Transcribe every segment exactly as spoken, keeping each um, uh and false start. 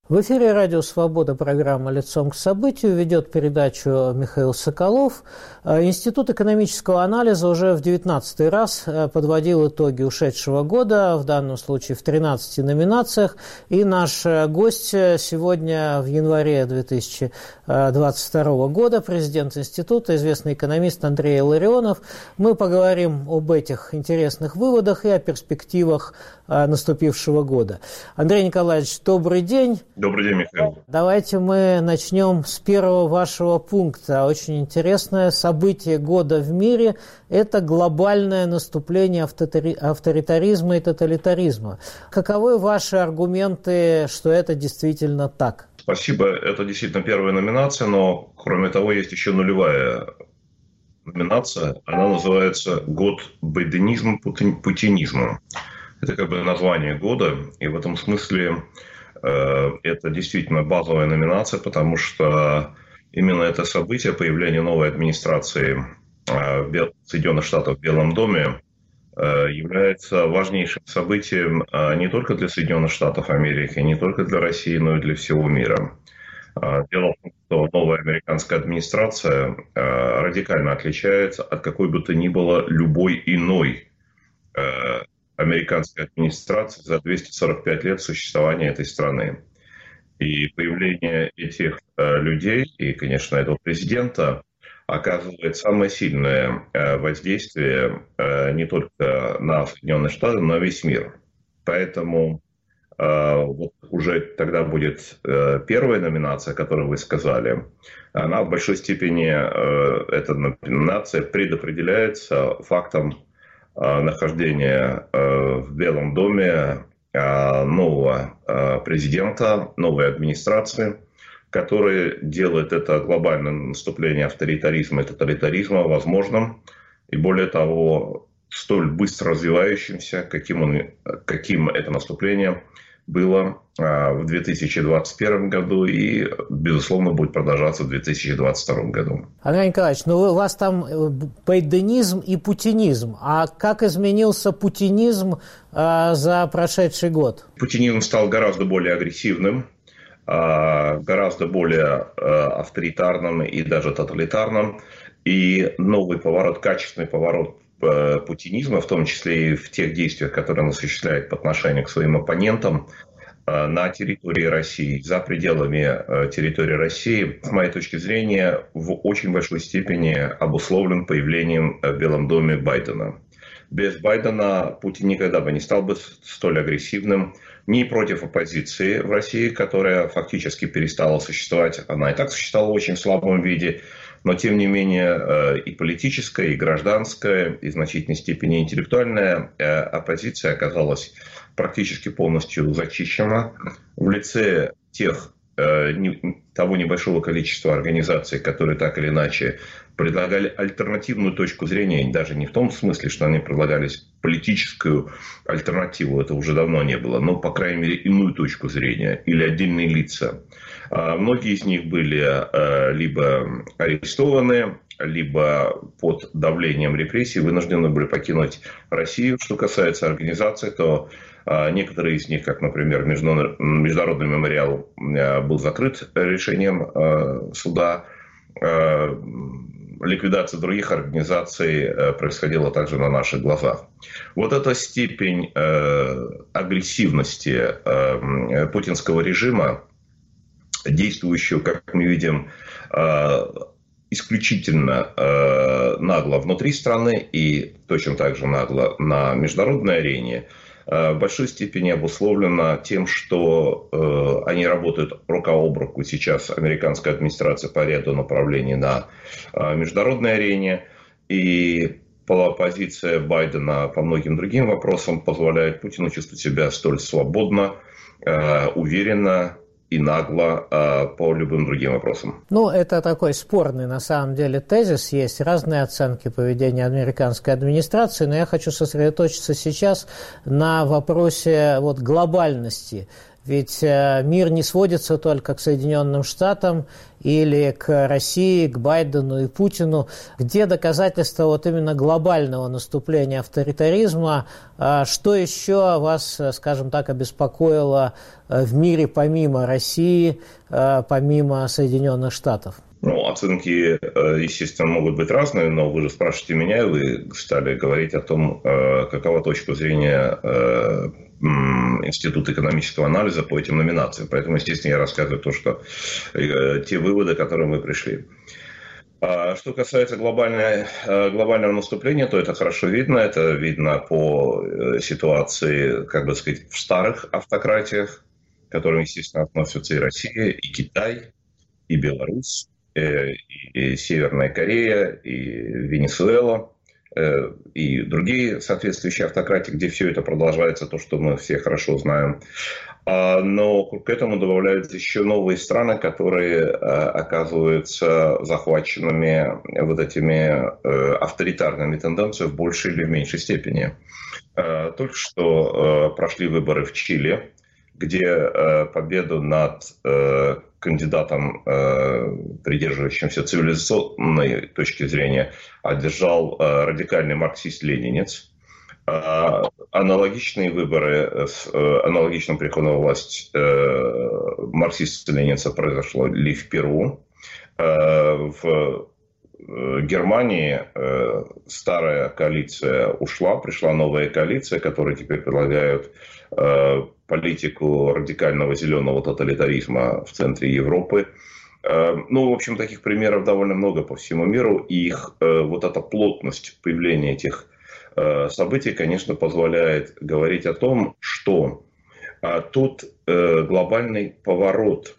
В эфире «Радио Свобода», программа «Лицом к событию», ведет передачу Михаил Соколов. Институт экономического анализа уже в девятнадцатый раз подводил итоги ушедшего года, в данном случае в тринадцати номинациях. И наш гость сегодня в январе две тысячи двадцать второго года, президент института, известный экономист Андрей Илларионов. Мы поговорим об этих интересных выводах и о перспективах наступившего года. Андрей Николаевич, добрый день. Добрый день, Михаил. Давайте мы начнем с первого вашего пункта. Очень интересное событие года в мире – это глобальное наступление авторитаризма и тоталитаризма. Каковы ваши аргументы, что это действительно так? Спасибо. Это действительно первая номинация, но, кроме того, есть еще нулевая номинация. Она называется «Год байденизма, путинизма». Это как бы название года, и в этом смысле э, это действительно базовая номинация, потому что именно это событие, появление новой администрации э, в Соединенных Штатах в Белом доме, э, является важнейшим событием э, не только для Соединенных Штатов Америки, не только для России, но и для всего мира. Э, дело в том, что новая американская администрация э, радикально отличается от какой бы то ни было любой иной э, американской администрации за двести сорок пять лет существования этой страны. И появление этих э, людей и, конечно, этого президента оказывает самое сильное э, воздействие э, не только на Соединенные Штаты, но и весь мир. Поэтому э, вот уже тогда будет э, первая номинация, которую вы сказали. Она в большой степени, э, эта номинация предопределяется фактом нахождения в Белом доме нового президента, новой администрации, который делает это глобальное наступление авторитаризма и тоталитаризма возможным, и более того, столь быстро развивающимся, каким, он, каким это наступление было в две тысячи двадцать первом году и, безусловно, будет продолжаться в две тысячи двадцать втором году. Андрей Николаевич, ну у вас там байденизм и путинизм. А как изменился путинизм э, за прошедший год? Путинизм стал гораздо более агрессивным, э, гораздо более э, авторитарным и даже тоталитарным. И новый поворот, качественный поворот путинизма, в том числе и в тех действиях, которые он осуществляет по отношению к своим оппонентам на территории России, за пределами территории России, с моей точки зрения, в очень большой степени обусловлен появлением в Белом доме Байдена. Без Байдена Путин никогда бы не стал бы столь агрессивным ни против оппозиции в России, которая фактически перестала существовать. Она и так существовала в очень слабом виде. Но, тем не менее, и политическая, и гражданская, и в значительной степени интеллектуальная оппозиция оказалась практически полностью зачищена в лице тех, того небольшого количества организаций, которые так или иначе предлагали альтернативную точку зрения, даже не в том смысле, что они предлагали политическую альтернативу, это уже давно не было, но, по крайней мере, иную точку зрения или отдельные лица. Многие из них были либо арестованы, либо под давлением репрессий вынуждены были покинуть Россию. Что касается организаций, то некоторые из них, как, например, Международный мемориал, был закрыт решением суда. Ликвидация других организаций происходила также на наших глазах. Вот эта степень агрессивности путинского режима, действующего, как мы видим, исключительно нагло внутри страны и точно так же нагло на международной арене, в большой степени обусловлено тем, что э, они работают рука об руку сейчас, американская администрация по ряду направлений на э, международной арене. И позиция Байдена по многим другим вопросам позволяет Путину чувствовать себя столь свободно, э, уверенно и нагло э, по любым другим вопросам. Ну, это такой спорный, на самом деле, тезис. Есть разные оценки поведения американской администрации, но я хочу сосредоточиться сейчас на вопросе вот, глобальности. Ведь мир не сводится только к Соединенным Штатам или к России, к Байдену и Путину. Где доказательства вот именно глобального наступления авторитаризма? Что еще вас, скажем так, обеспокоило в мире помимо России, помимо Соединенных Штатов? Ну, оценки, естественно, могут быть разные, но вы же спрашиваете меня, и вы стали говорить о том, какова точка зрения Института экономического анализа по этим номинациям. Поэтому, естественно, я рассказываю то, что те выводы, к которым мы пришли. А что касается глобальной, глобального наступления, то это хорошо видно. Это видно по ситуации, как бы сказать, в старых автократиях, к которым, естественно, относятся и Россия, и Китай, и Беларусь, и Северная Корея, и Венесуэла, и другие соответствующие автократии, где все это продолжается, то, что мы все хорошо знаем. Но к этому добавляются еще новые страны, которые оказываются захваченными вот этими авторитарными тенденциями в большей или в меньшей степени. Только что прошли выборы в Чили, где победу над кандидатом, придерживающимся цивилизационной точки зрения, одержал радикальный марксист-ленинец. Аналогичные выборы с аналогичным приходом в власть марксиста-ленинца произошли в Перу. В Германии старая коалиция ушла, пришла новая коалиция, которая теперь предлагает политику радикального зеленого тоталитаризма в центре Европы. Ну, в общем, таких примеров довольно много по всему миру. И их вот эта плотность появления этих событий, конечно, позволяет говорить о том, что тут глобальный поворот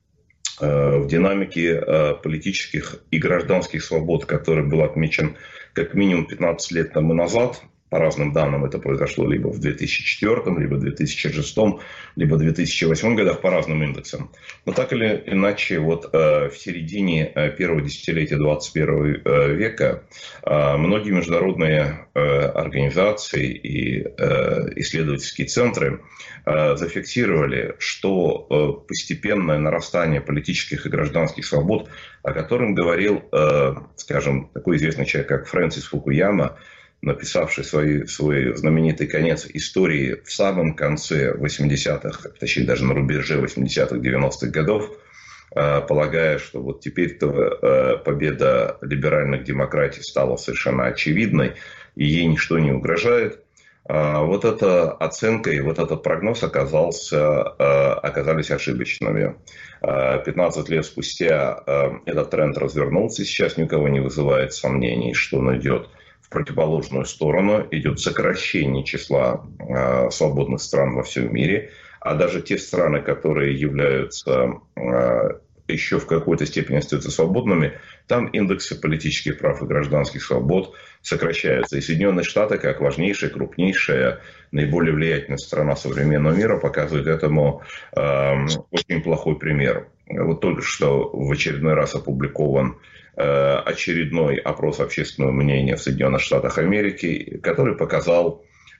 в динамике политических и гражданских свобод, который был отмечен как минимум пятнадцать лет тому назад. По разным данным это произошло либо в две тысячи четвёртом, либо в две тысячи шестом, либо в две тысячи восьмом годах по разным индексам. Но так или иначе, вот в середине первого десятилетия двадцать первого века многие международные организации и исследовательские центры зафиксировали, что постепенное нарастание политических и гражданских свобод, о котором говорил, скажем, такой известный человек, как Фрэнсис Фукуяма, написавший свой, свой знаменитый конец истории в самом конце восьмидесятых, точнее даже на рубеже восьмидесятых, девяностых годов, полагая, что вот теперь-то победа либеральных демократий стала совершенно очевидной, и ей ничто не угрожает. Вот эта оценка и вот этот прогноз оказался, оказались ошибочными. пятнадцать лет спустя этот тренд развернулся, сейчас никого не вызывает сомнений, что он идет в противоположную сторону, идет сокращение числа э, свободных стран во всем мире, а даже те страны, которые являются э, еще в какой-то степени остаются свободными, там индексы политических прав и гражданских свобод сокращаются. И Соединенные Штаты, как важнейшая, крупнейшая, наиболее влиятельная страна современного мира, показывают этому э, очень плохой пример. Вот только что в очередной раз опубликован очередной опрос общественного мнения в Соединенных Штатах Америки, который показал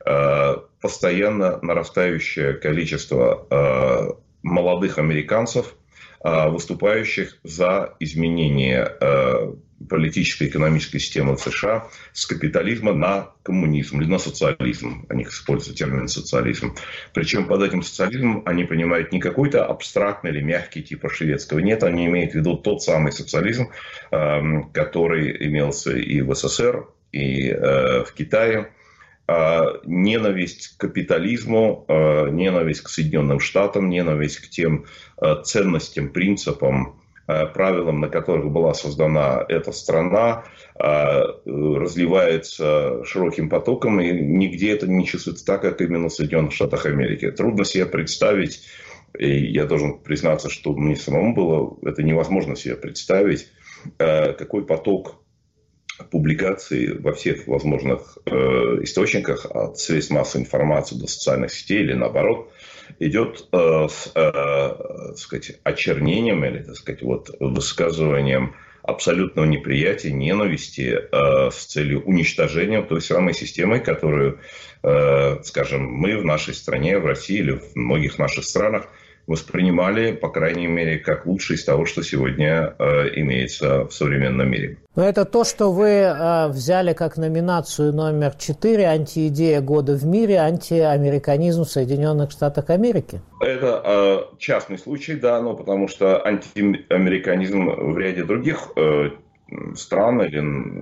постоянно нарастающее количество молодых американцев, выступающих за изменение политической и экономической системы в США с капитализма на коммунизм или на социализм. Они используют термин социализм. Причем под этим социализмом они понимают не какой-то абстрактный или мягкий типа шведского. Нет, они имеют в виду тот самый социализм, который имелся и в СССР, и в Китае. Ненависть к капитализму, ненависть к Соединенным Штатам, ненависть к тем ценностям, принципам, правилам, на которых была создана эта страна, разливается широким потоком, и нигде это не чувствуется так, как именно в Соединенных Штатах Америки. Трудно себе представить, и я должен признаться, что мне самому было это невозможно себе представить, какой поток публикаций во всех возможных э, источниках, от средств массовой информации до социальных сетей или наоборот, идет э, с э, сказать, очернением или, так сказать, вот, высказыванием абсолютного неприятия, ненависти э, с целью уничтожения той самой системы, которую, э, скажем, мы в нашей стране, в России или в многих наших странах воспринимали, по крайней мере, как лучшее из того, что сегодня э, имеется в современном мире. Но это то, что вы э, взяли как номинацию номер четыре «Антиидея года в мире. Антиамериканизм в Соединенных Штатах Америки». Это э, частный случай, да, но потому что антиамериканизм в ряде других э, стран или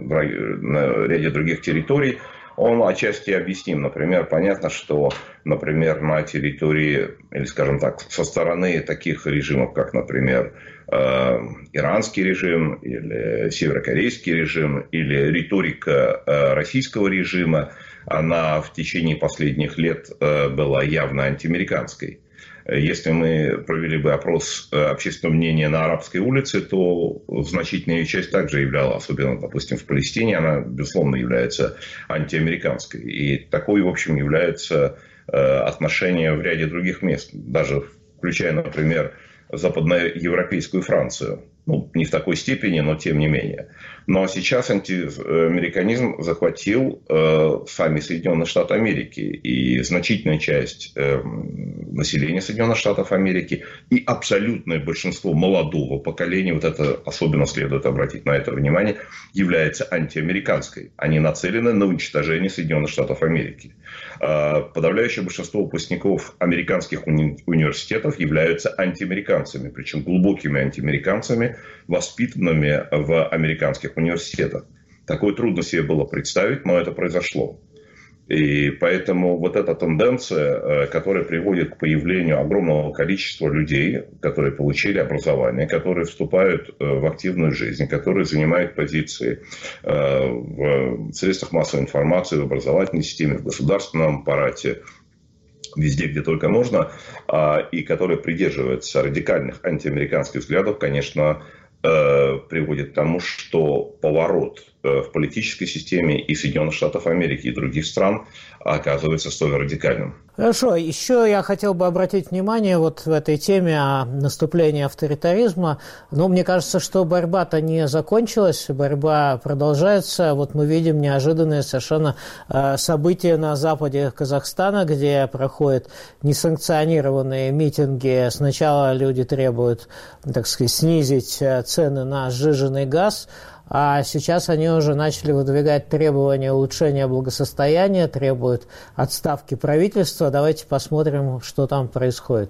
на ряде других территорий, он отчасти объясним. Например, понятно, что, например, на территории, или, скажем так, со стороны таких режимов, как, например, э, иранский режим, или северокорейский режим, или риторика э, российского режима, она в течение последних лет э, была явно антиамериканской. Если мы провели бы опрос общественного мнения на арабской улице, то значительная ее часть также являла, особенно, допустим, в Палестине, она, безусловно, является антиамериканской. И такой, в общем, является отношение в ряде других мест, даже включая, например, западноевропейскую Францию. Ну, не в такой степени, но тем не менее. Но сейчас антиамериканизм захватил э, сами Соединенные Штаты Америки. И значительная часть э, населения Соединенных Штатов Америки и абсолютное большинство молодого поколения, вот это особенно следует обратить на это внимание, является антиамериканской. Они нацелены на уничтожение Соединенных Штатов Америки. Э, подавляющее большинство выпускников американских уни- университетов являются антиамериканцами, причем глубокими антиамериканцами, воспитанными в американских университетах. Такое трудно себе было представить, но это произошло. И поэтому вот эта тенденция, которая приводит к появлению огромного количества людей, которые получили образование, которые вступают в активную жизнь, которые занимают позиции в средствах массовой информации, в образовательной системе, в государственном аппарате, везде, где только можно, и которые придерживаются радикальных антиамериканских взглядов, конечно, приводит к тому, что поворот в политической системе и Соединенных Штатов Америки, и других стран оказывается столь радикальным. Хорошо. Еще я хотел бы обратить внимание вот в этой теме о наступлении авторитаризма. Но мне кажется, что борьба-то не закончилась, борьба продолжается. Вот мы видим неожиданные совершенно события на западе Казахстана, где проходят несанкционированные митинги. Сначала люди требуют, так сказать, снизить цены на сжиженный газ, а сейчас они уже начали выдвигать требования улучшения благосостояния, требуют отставки правительства. Давайте посмотрим, что там происходит.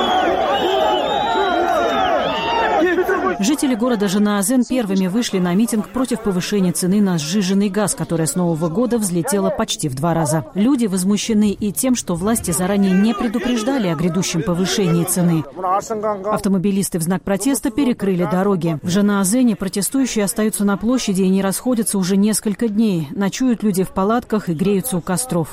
Жители города Жанаозен первыми вышли на митинг против повышения цены на сжиженный газ, которая с Нового года взлетела почти в два раза. Люди возмущены и тем, что власти заранее не предупреждали о грядущем повышении цены. Автомобилисты в знак протеста перекрыли дороги. В Жанаозене протестующие остаются на площади и не расходятся уже несколько дней. Ночуют люди в палатках и греются у костров.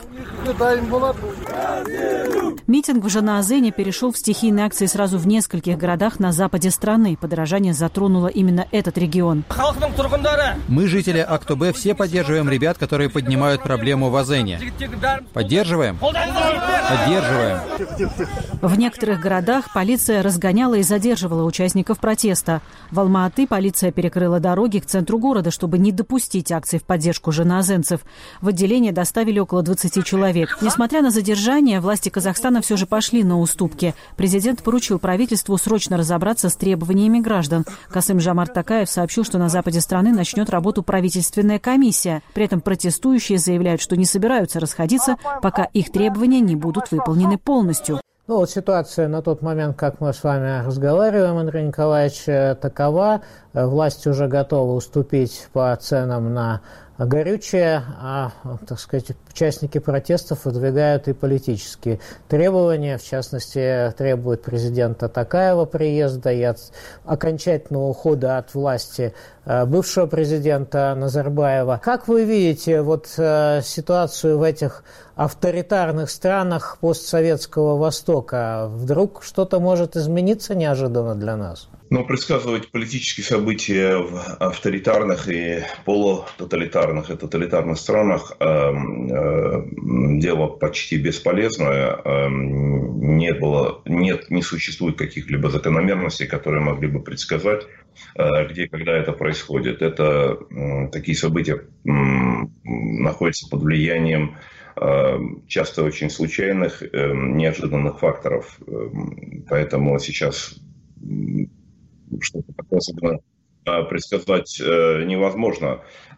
Митинг в Жанаозене перешел в стихийные акции сразу в нескольких городах на западе страны. Подорожание затронуло именно этот регион. Мы, жители Актобе, все поддерживаем ребят, которые поднимают проблему в Озене. Поддерживаем? Поддерживаем. В некоторых городах полиция разгоняла и задерживала участников протеста. В Алма-Аты полиция перекрыла дороги к центру города, чтобы не допустить акций в поддержку жанаозенцев. В отделение доставили около двадцати человек. Несмотря на задержание, власти Казахстана все же пошли на уступки. Президент поручил правительству срочно разобраться с требованиями граждан. Касым-Жомарт Токаев сообщил, что на западе страны начнет работу правительственная комиссия. При этом протестующие заявляют, что не собираются расходиться, пока их требования не будут выполнены полностью. Ну вот ситуация на тот момент, как мы с вами разговариваем, Андрей Николаевич, такова. Власти уже готовы уступить по ценам на горючее, а, так сказать, участники протестов выдвигают и политические требования. В частности, требуют президента Токаева приезда и от окончательного ухода от власти бывшего президента Назарбаева. Как вы видите вот ситуацию в этих авторитарных странах постсоветского Востока? Вдруг что-то может измениться неожиданно для нас? Но предсказывать политические события в авторитарных и полутоталитарных и тоталитарных странах э, э, дело почти бесполезное. Э, не было, нет, не существует каких-либо закономерностей, которые могли бы предсказать, э, где и когда это происходит. Это э, такие события э, находятся под влиянием часто очень случайных, неожиданных факторов. Поэтому сейчас что-то такое особенно предсказать невозможно.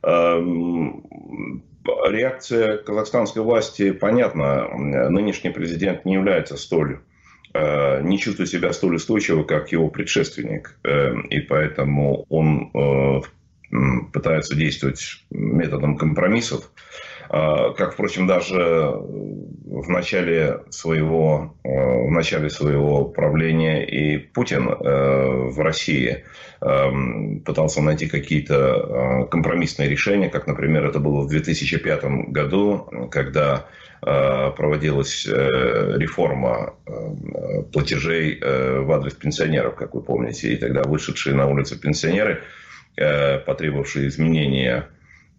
Реакция казахстанской власти понятна. Нынешний президент не является столь, не чувствует себя столь устойчиво, как его предшественник. И поэтому он пытается действовать методом компромиссов. Как, впрочем, даже в начале своего, в начале своего правления и Путин в России пытался найти какие-то компромиссные решения, как, например, это было в две тысячи пятом году, когда проводилась реформа платежей в адрес пенсионеров, как вы помните, и тогда вышедшие на улицу пенсионеры, потребовавшие изменения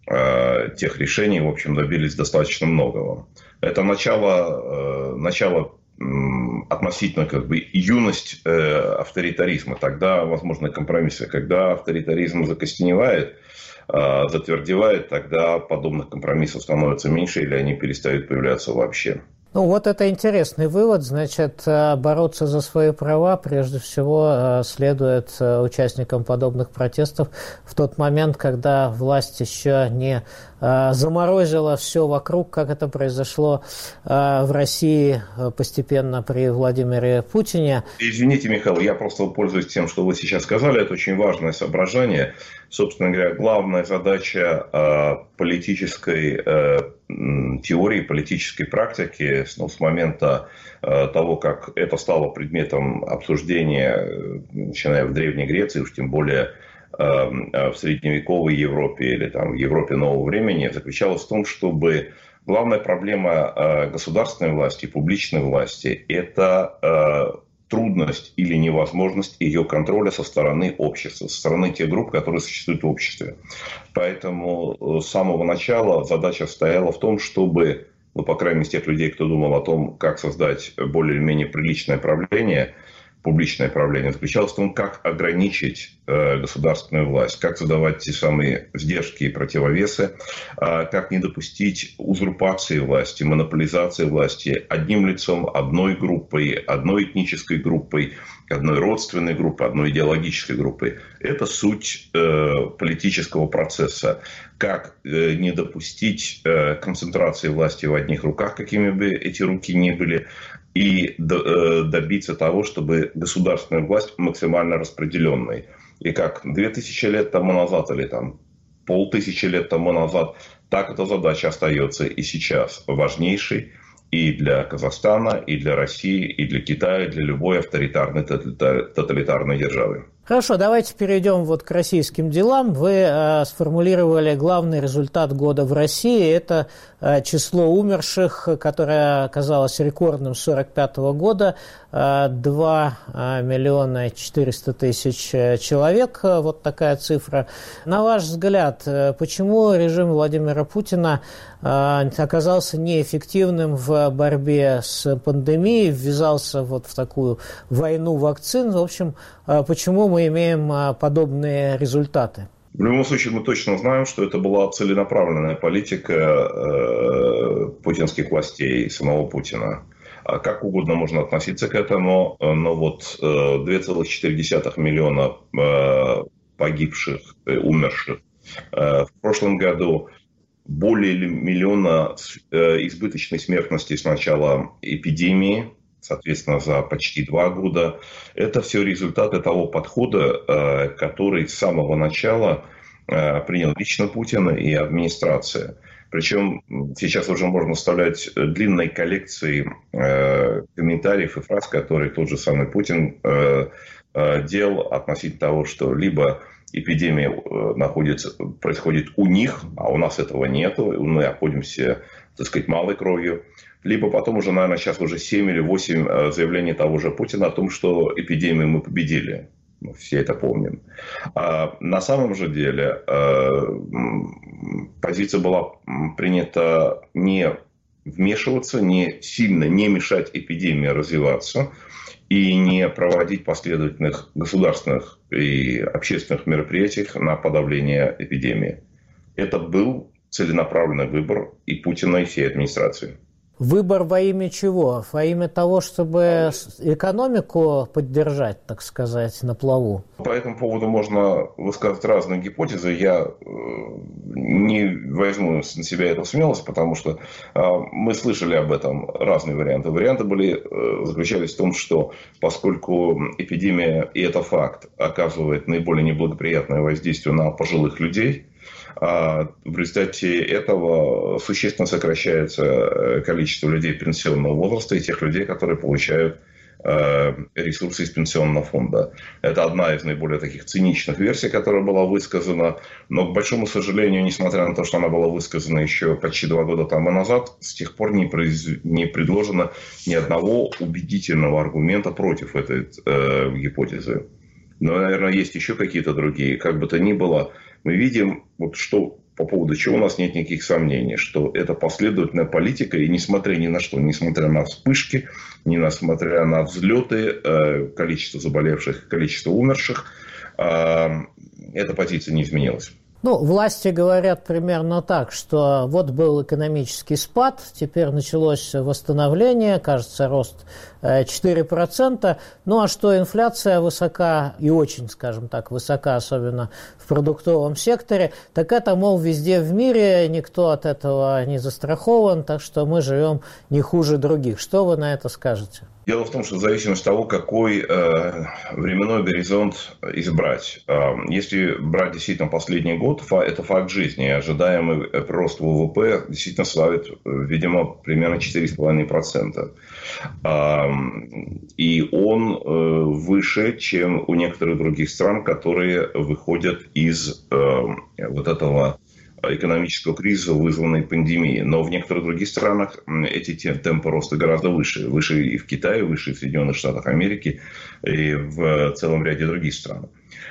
тех решений, в общем, добились достаточно многого. Это начало, начало относительно как бы юность авторитаризма. Тогда возможны компромиссы. Когда авторитаризм закостеневает, затвердевает, тогда подобных компромиссов становится меньше или они перестают появляться вообще. Ну, вот это интересный вывод. Значит, бороться за свои права, прежде всего, следует участникам подобных протестов в тот момент, когда власть еще не заморозила все вокруг, как это произошло в России постепенно при Владимире Путине. Извините, Михаил, я просто пользуюсь тем, что вы сейчас сказали. Это очень важное соображение. Собственно говоря, главная задача политической теории, политической практики ну, с момента того, как это стало предметом обсуждения, начиная в Древней Греции, уж тем более в средневековой Европе или там, в Европе нового времени, заключалась в том, чтобы главная проблема государственной власти, публичной власти – это трудность или невозможность ее контроля со стороны общества, со стороны тех групп, которые существуют в обществе. Поэтому с самого начала задача стояла в том, чтобы, ну, по крайней мере, тех людей, кто думал о том, как создать более или менее приличное правление, публичное правление, заключалось в том, как ограничить э, государственную власть, как задавать те самые сдержки и противовесы, э, как не допустить узурпации власти, монополизации власти одним лицом, одной группой, одной этнической группой, одной родственной группой, одной идеологической группой. Это суть э, политического процесса. Как э, не допустить э, концентрации власти в одних руках, какими бы эти руки ни были, и добиться того, чтобы государственная власть максимально распределенной. И как две тысячи лет тому назад или там полтысячи лет тому назад, так эта задача остается и сейчас важнейшей и для Казахстана, и для России, и для Китая, и для любой авторитарной тоталитарной державы. Хорошо, давайте перейдем вот к российским делам. Вы э, сформулировали главный результат года в России. Это э, число умерших, которое оказалось рекордным с сорок пятого года. Э, два миллиона четыреста тысяч человек. Вот такая цифра. На ваш взгляд, почему режим Владимира Путина э, оказался неэффективным в борьбе с пандемией, ввязался вот в такую войну вакцин? В общем, э, почему мы мы имеем подобные результаты? В любом случае, мы точно знаем, что это была целенаправленная политика э, путинских властей, самого Путина. Как угодно можно относиться к этому, но вот э, два целых четыре десятых миллиона э, погибших, э, умерших э, в прошлом году, более миллиона э, избыточной смертности с начала эпидемии, соответственно, за почти два года. Это все результаты того подхода, который с самого начала принял лично Путин и администрация. Причем сейчас уже можно вставлять длинной коллекции комментариев и фраз, которые тот же самый Путин делал относительно того, что либо эпидемия находится, происходит у них, а у нас этого нету, мы обходимся, так сказать, малой кровью. Либо потом уже, наверное, сейчас уже семь или восемь заявлений того же Путина о том, что эпидемию мы победили. Мы все это помним. А на самом же деле позиция была принята не вмешиваться, не сильно не мешать эпидемии развиваться и не проводить последовательных государственных и общественных мероприятий на подавление эпидемии. Это был целенаправленный выбор и Путина, и всей администрации. Выбор во имя чего? Во имя того, чтобы экономику поддержать, так сказать, на плаву? По этому поводу можно высказать разные гипотезы. Я не возьму на себя эту смелость, потому что мы слышали об этом разные варианты. Варианты были, заключались в том, что поскольку эпидемия, и это факт, оказывает наиболее неблагоприятное воздействие на пожилых людей, в результате этого существенно сокращается количество людей пенсионного возраста и тех людей, которые получают ресурсы из пенсионного фонда. Это одна из наиболее таких циничных версий, которая была высказана. Но, к большому сожалению, несмотря на то, что она была высказана еще почти два года тому назад, с тех пор не, произ... не предложено ни одного убедительного аргумента против этой э, гипотезы. Но, наверное, есть еще какие-то другие. Как бы то ни было, мы видим, вот что, по поводу чего у нас нет никаких сомнений, что это последовательная политика, и несмотря ни на что, несмотря на вспышки, несмотря на взлеты, количество заболевших, количество умерших, эта позиция не изменилась. Ну, власти говорят примерно так, что вот был экономический спад, теперь началось восстановление, кажется, рост четыре процента. Ну, а что инфляция высока и очень, скажем так, высока, особенно в продуктовом секторе, так это, мол, везде в мире, никто от этого не застрахован, так что мы живем не хуже других. Что вы на это скажете? Дело в том, что в зависимости от того, какой э, временной горизонт избрать. Э, если брать действительно последний год, фа, это факт жизни. Ожидаемый прирост ВВП действительно составит, видимо, примерно четыре целых пять десятых процента. Э, и он э, выше, чем у некоторых других стран, которые выходят из э, вот этого экономического кризиса, вызванной пандемией. Но в некоторых других странах эти темпы роста гораздо выше. Выше и в Китае, выше и в Соединенных Штатах Америки, и в целом ряде других стран.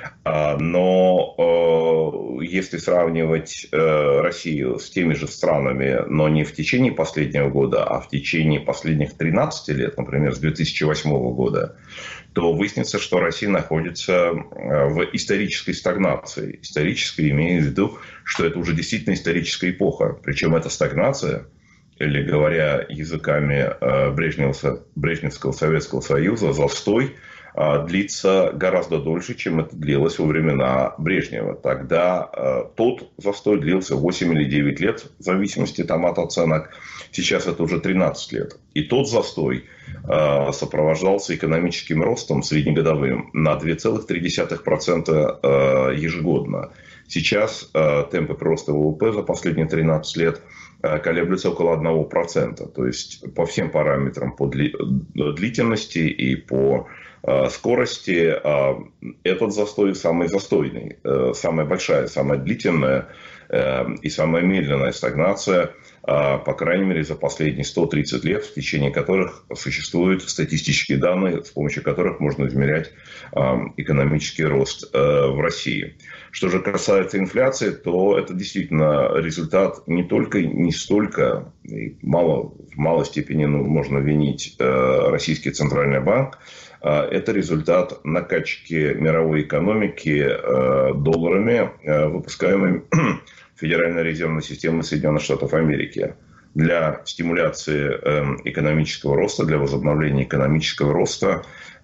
Но если сравнивать Россию с теми же странами, но не в течение последнего года, а в течение последних тринадцати лет, например, с две тысячи восьмого года, то выяснится, что Россия находится в исторической стагнации. Исторической, имея в виду, что это уже действительно историческая эпоха. Причем эта стагнация, или говоря языками Брежневского Советского Союза, застой, длится гораздо дольше, чем это длилось во времена Брежнева. Тогда э, тот застой длился восемь или девять лет, в зависимости там, от оценок. Сейчас это уже тринадцать лет. И тот застой э, сопровождался экономическим ростом среднегодовым на две целых три десятых процента э, ежегодно. Сейчас э, темпы прироста ВВП за последние тринадцать лет э, колеблются около одного процента. То есть по всем параметрам, по дли- длительности и по скорости, этот застой самый застойный, самая большая, самая длительная и самая медленная стагнация, по крайней мере, за последние сто тридцать лет, в течение которых существуют статистические данные, с помощью которых можно измерять экономический рост в России. Что же касается инфляции, то это действительно результат не только, не столько, и мало, в малой степени ну, можно винить Российский Центральный банк. Это результат накачки мировой экономики долларами, выпускаемыми Федеральной резервной системой Соединенных Штатов Америки. Для стимуляции экономического роста, для возобновления экономического роста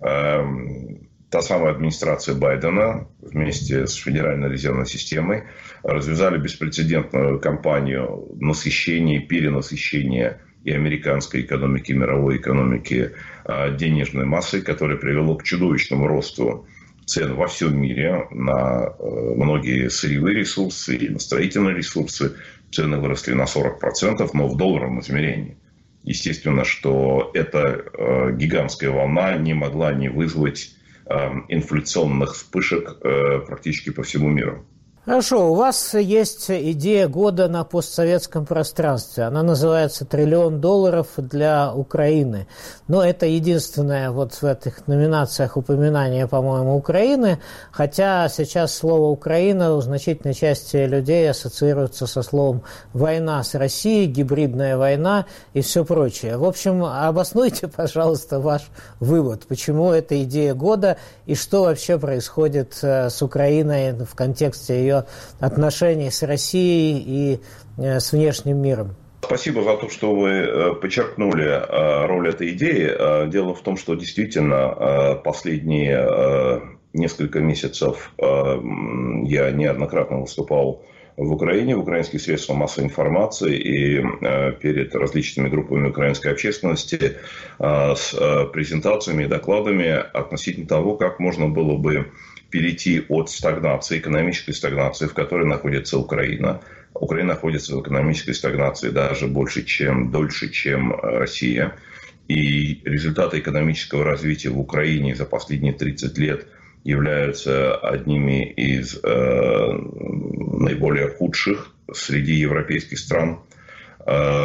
та самая администрация Байдена вместе с Федеральной резервной системой развязали беспрецедентную кампанию насыщения и перенасыщения и американской экономики, и мировой экономики денежной массой, которая привела к чудовищному росту цен во всем мире на многие сырьевые ресурсы и на строительные ресурсы. Цены выросли на сорок процентов, но в долларовом измерении. Естественно, что эта гигантская волна не могла не вызвать инфляционных вспышек практически по всему миру. Хорошо, у вас есть идея года на постсоветском пространстве. Она называется «Триллион долларов для Украины». Но это единственное вот в этих номинациях упоминание, по-моему, Украины. Хотя сейчас слово «Украина» у значительной части людей ассоциируется со словом «война с Россией», «гибридная война» и все прочее. В общем, обоснуйте, пожалуйста, ваш вывод. Почему это идея года и что вообще происходит с Украиной в контексте ее ее отношений с Россией и с внешним миром. Спасибо за то, что вы подчеркнули роль этой идеи. Дело в том, что действительно последние несколько месяцев я неоднократно выступал в Украине, в украинских средствах массовой информации и перед различными группами украинской общественности с презентациями и докладами относительно того, как можно было бы перейти от стагнации, экономической стагнации, в которой находится Украина. Украина находится в экономической стагнации даже больше, чем, дольше, чем Россия. И результаты экономического развития в Украине за последние тридцать лет являются одними из э, наиболее худших среди европейских стран. Э,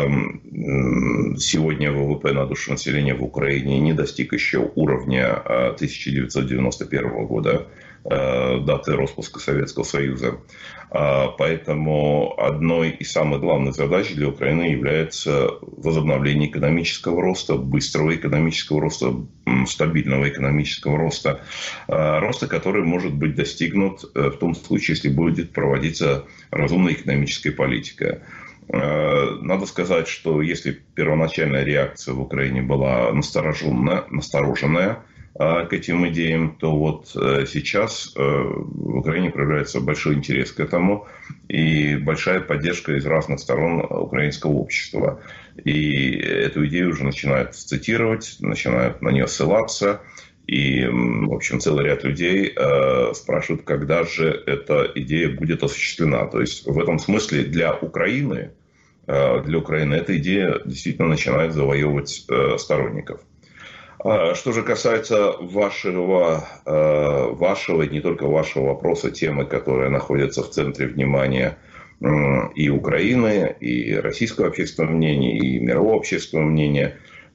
сегодня ВВП на душу населения в Украине не достиг еще уровня тысяча девятьсот девяносто первого года, э, даты распуска Советского Союза. Э, поэтому одной из самых главных задач для Украины является возобновление экономического роста, быстрого экономического роста, стабильного экономического роста, роста, который может быть достигнут в том случае, если будет проводиться разумная экономическая политика. Надо сказать, что если первоначальная реакция в Украине была настороженная, настороженная к этим идеям, то вот сейчас в Украине проявляется большой интерес к этому и большая поддержка из разных сторон украинского общества. И эту идею уже начинают цитировать, начинают на нее ссылаться. И, в общем, целый ряд людей э, спрашивают, когда же эта идея будет осуществлена. То есть, в этом смысле для Украины, э, для Украины эта идея действительно начинает завоевывать э, сторонников. Что же касается вашего, э, вашего, не только вашего вопроса, темы, которая находится в центре внимания и Украины, и российского общественного мнения, и мирового общественного мнения,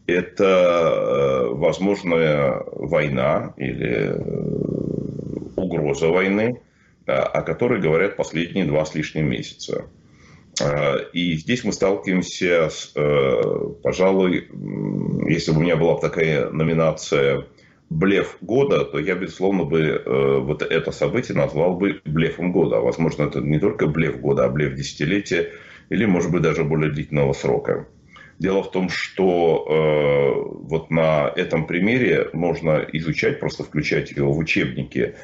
это возможная война или угроза войны, о которой говорят последние два с лишним месяца. И здесь мы сталкиваемся с, пожалуй, если бы у меня была такая номинация «Блеф года», то я, безусловно, бы вот это событие назвал бы блефом года. Возможно, это не только блеф года, а блеф десятилетия или, может быть, даже более длительного срока. Дело в том, что э, вот на этом примере можно изучать, просто включать его в учебники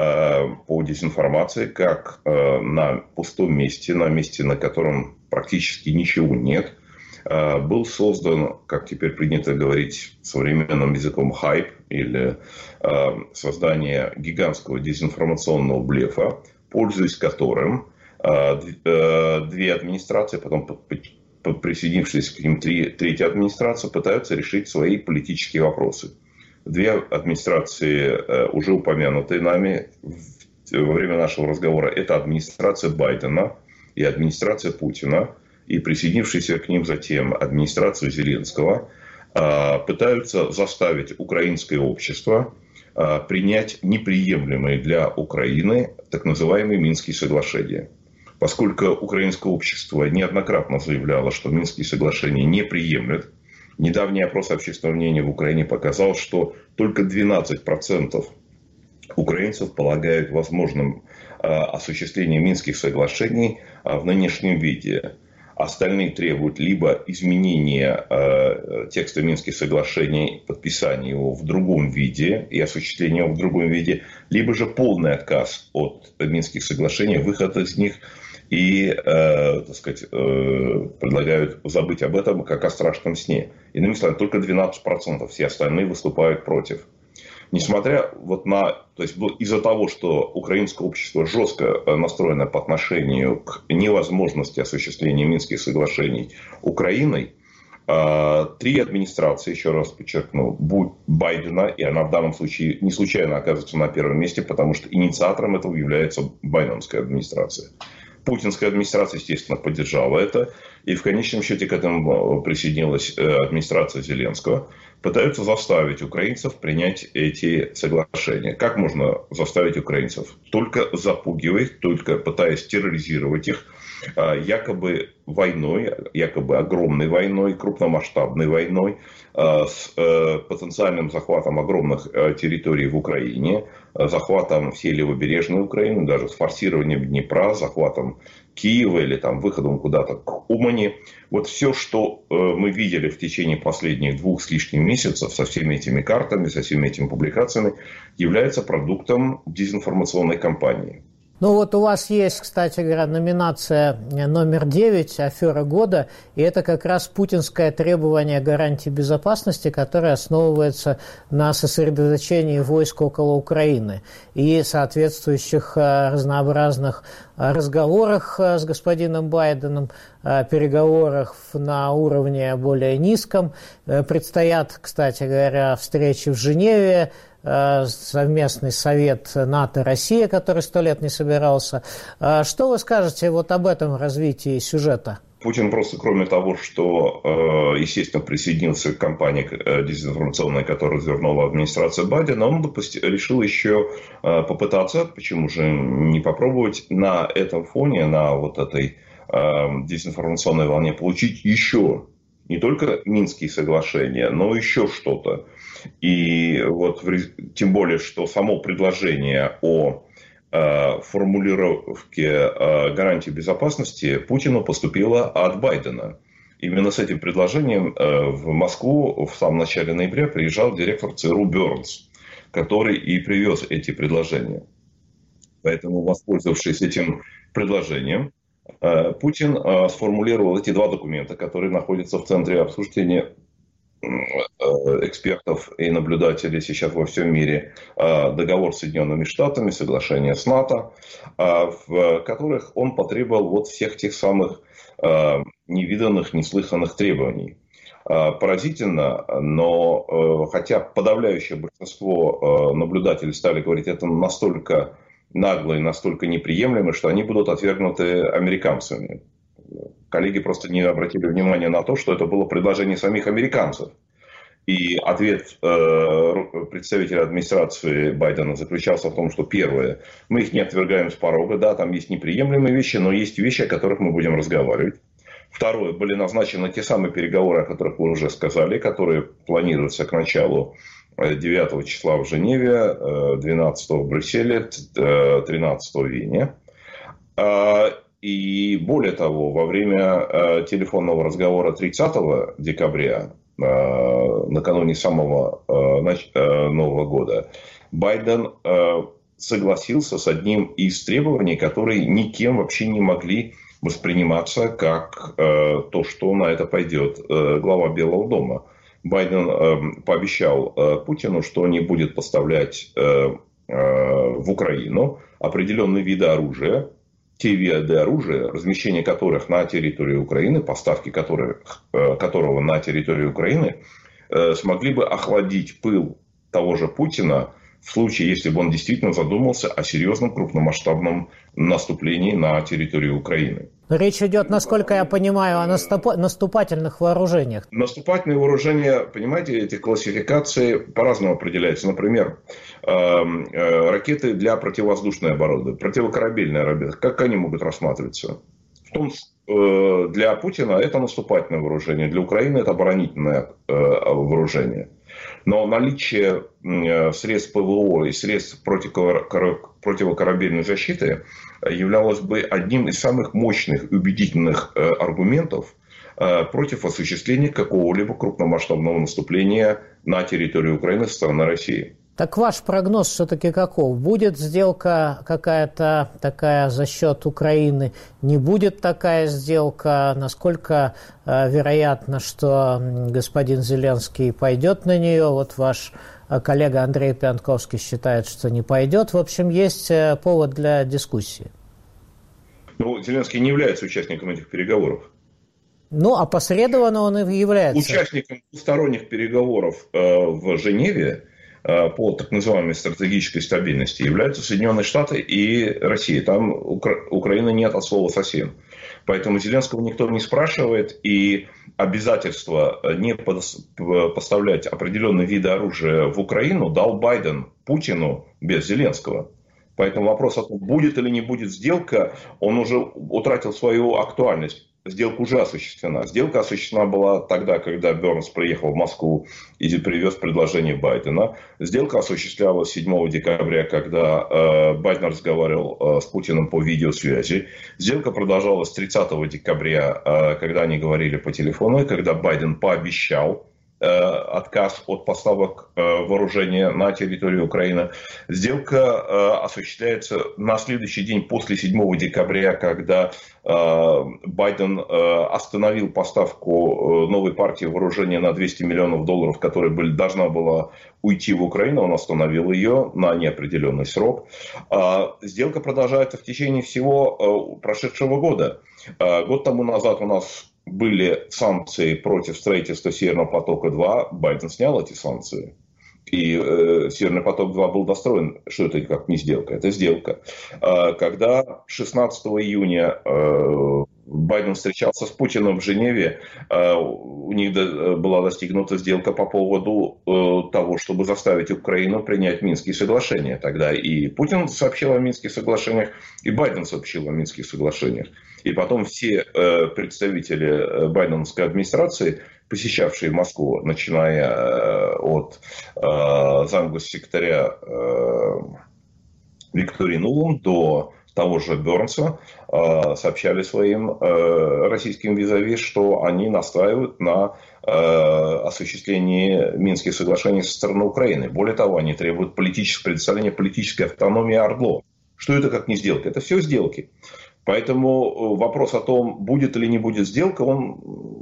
э, по дезинформации, как э, на пустом месте, на месте, на котором практически ничего нет, э, был создан, как теперь принято говорить современным языком, хайп, или э, создание гигантского дезинформационного блефа, пользуясь которым э, э, две администрации, потом присоединившись к ним три, третья администрация, пытаются решить свои политические вопросы. Две администрации, уже упомянутые нами во время нашего разговора, это администрация Байдена и администрация Путина, и присоединившиеся к ним затем администрация Зеленского, пытаются заставить украинское общество принять неприемлемые для Украины так называемые Минские соглашения. Поскольку украинское общество неоднократно заявляло, что Минские соглашения не приемлет, недавний опрос общественного мнения в Украине показал, что только двенадцать процентов украинцев полагают возможным осуществление Минских соглашений в нынешнем виде. Остальные требуют либо изменения э, текста Минских соглашений, подписания его в другом виде и осуществления его в другом виде, либо же полный отказ от Минских соглашений, выход из них, и э, так сказать, э, предлагают забыть об этом как о страшном сне. Иными словами, только двенадцать процентов, все остальные выступают против. Несмотря вот на, то есть из-за того, что украинское общество жестко настроено по отношению к невозможности осуществления Минских соглашений Украиной, три администрации, еще раз подчеркну, Байдена, и она в данном случае не случайно оказывается на первом месте, потому что инициатором этого является байденовская администрация. Путинская администрация, естественно, поддержала это. И в конечном счете к этому присоединилась администрация Зеленского. пытаются заставить украинцев принять эти соглашения. Как можно заставить украинцев? Только запугивая их, только пытаясь терроризировать их, якобы войной, якобы огромной войной, крупномасштабной войной, с потенциальным захватом огромных территорий в Украине, захватом всей левобережной Украины, даже с форсированием Днепра, захватом Киева или там выходом куда-то к Умани. Вот все, что мы видели в течение последних двух с лишним месяцев со всеми этими картами, со всеми этими публикациями, является продуктом дезинформационной кампании. Ну вот у вас есть, кстати говоря, номинация номер девять «Афера года», и это как раз путинское требование гарантии безопасности, которое основывается на сосредоточении войск около Украины и соответствующих разнообразных разговорах с господином Байденом, переговорах на уровне более низком. Предстоят, кстати говоря, встречи в Женеве, совместный совет НАТО-Россия, который сто лет не собирался. Что вы скажете вот об этом развитии сюжета? Путин просто, кроме того, что, естественно, присоединился к кампании дезинформационной, которую развернула администрация Байдена, он допусти, решил еще попытаться, почему же не попробовать на этом фоне, на вот этой дезинформационной волне получить еще не только Минские соглашения, но еще что-то. И вот тем более, что само предложение о э, формулировке э, гарантии безопасности Путину поступило от Байдена. Именно с этим предложением э, в Москву в самом начале ноября приезжал директор ЦРУ Бернс, который и привез эти предложения. Поэтому, воспользовавшись этим предложением, э, Путин э, сформулировал эти два документа, которые находятся в центре обсуждения экспертов и наблюдателей сейчас во всем мире, договор с Соединенными Штатами, соглашение с НАТО, в которых он потребовал вот всех тех самых невиданных, неслыханных требований. Поразительно, но хотя подавляющее большинство наблюдателей стали говорить, это настолько нагло и настолько неприемлемо, что они будут отвергнуты американцами. Коллеги просто не обратили внимания на то, что это было предложение самих американцев. И ответ э, представителя администрации Байдена заключался в том, что первое, мы их не отвергаем с порога, да, там есть неприемлемые вещи, но есть вещи, о которых мы будем разговаривать. Второе, были назначены те самые переговоры, о которых вы уже сказали, которые планируются к началу девятого числа в Женеве, двенадцатого в Брюсселе, тринадцатого в Вене. И более того, во время э, телефонного разговора тридцатого декабря, э, накануне самого э, нач... э, Нового года, Байден э, согласился с одним из требований, которые никем вообще не могли восприниматься как э, то, что на это пойдет э, глава Белого дома. Байден э, пообещал э, Путину, что не будет поставлять э, э, в Украину определенные виды оружия, те виды оружия, размещение которых на территории Украины, поставки которых, которого на территории Украины, смогли бы охладить пыл того же Путина в случае, если бы он действительно задумался о серьезном крупномасштабном наступлении на территорию Украины. Речь идет, насколько я понимаю, о наступательных вооружениях. Наступательные вооружения, понимаете, эти классификации по-разному определяются. Например, ракеты для противовоздушной обороны, противокорабельные ракеты. Как они могут рассматриваться? В том, для Путина это наступательное вооружение, для Украины это оборонительное вооружение. Но наличие средств ПВО и средств противокорабельной защиты являлось бы одним из самых мощных и убедительных аргументов против осуществления какого-либо крупномасштабного наступления на территорию Украины со стороны России. Так ваш прогноз все-таки каков? Будет сделка какая-то такая за счет Украины? Не будет такая сделка? Насколько э, вероятно, что господин Зеленский пойдет на нее? Вот ваш э, коллега Андрей Пьянковский считает, что не пойдет. В общем, есть э, повод для дискуссии. Ну, Зеленский не является участником этих переговоров. Ну, опосредованно он и является. Участником двусторонних переговоров э, в Женеве по так называемой стратегической стабильности являются Соединенные Штаты и Россия. Там Укра... Украины нет от слова совсем. Поэтому Зеленского никто не спрашивает, и обязательство не поставлять определенные виды оружия в Украину дал Байден Путину без Зеленского. Поэтому вопрос о том, будет или не будет сделка, он уже утратил свою актуальность. Сделка уже осуществлена. Сделка осуществлена была тогда, когда Бернс приехал в Москву и привез предложение Байдена. Сделка осуществлялась седьмого декабря, когда э, Байден разговаривал э, с Путиным по видеосвязи. Сделка продолжалась тридцатого декабря, э, когда они говорили по телефону, и когда Байден пообещал отказ от поставок вооружения на территорию Украины. Сделка осуществляется на следующий день после седьмого декабря, когда Байден остановил поставку новой партии вооружения на двести миллионов долларов, которая должна была уйти в Украину. Он остановил ее на неопределенный срок. Сделка продолжается в течение всего прошедшего года. Год тому назад у нас были санкции против строительства Северного потока-два. Байден снял эти санкции. И э, Северный поток-два был достроен. Что это как не сделка? Это сделка. Э, когда шестнадцатого июня э, Байден встречался с Путиным в Женеве, э, у них до, была достигнута сделка по поводу э, того, чтобы заставить Украину принять Минские соглашения. Тогда и Путин сообщил о Минских соглашениях, и Байден сообщил о Минских соглашениях. И потом все э, представители байденовской администрации, посещавшие Москву, начиная э, от э, замгоссекретаря э, Виктории Нуланд до того же Бернса, э, сообщали своим э, российским визави, что они настаивают на э, осуществлении Минских соглашений со стороны Украины. Более того, они требуют политического предоставления политической автономии ОРДЛО. Что это как не сделка? Это все сделки. Поэтому вопрос о том, будет или не будет сделка, он,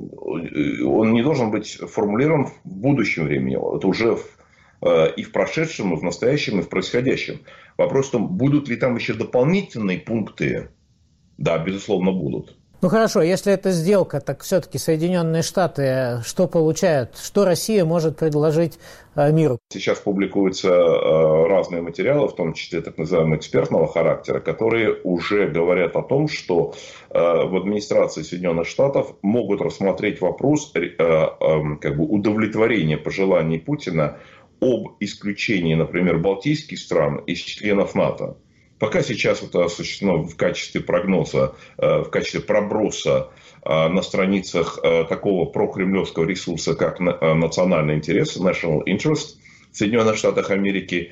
он не должен быть формулирован в будущем времени. Это уже в, и в прошедшем, и в настоящем, и в происходящем. Вопрос в том, будут ли там еще дополнительные пункты. Да, безусловно, будут. Ну хорошо, если это сделка, так все-таки Соединенные Штаты что получают? Что Россия может предложить миру? Сейчас публикуются разные материалы, в том числе так называемого экспертного характера, которые уже говорят о том, что в администрации Соединенных Штатов могут рассмотреть вопрос как бы удовлетворения пожеланий Путина об исключении, например, балтийских стран из членов НАТО. Пока сейчас это осуществлено в качестве прогноза, в качестве проброса на страницах такого прокремлевского ресурса, как национальный интерес, national interest в Соединенных Штатах Америки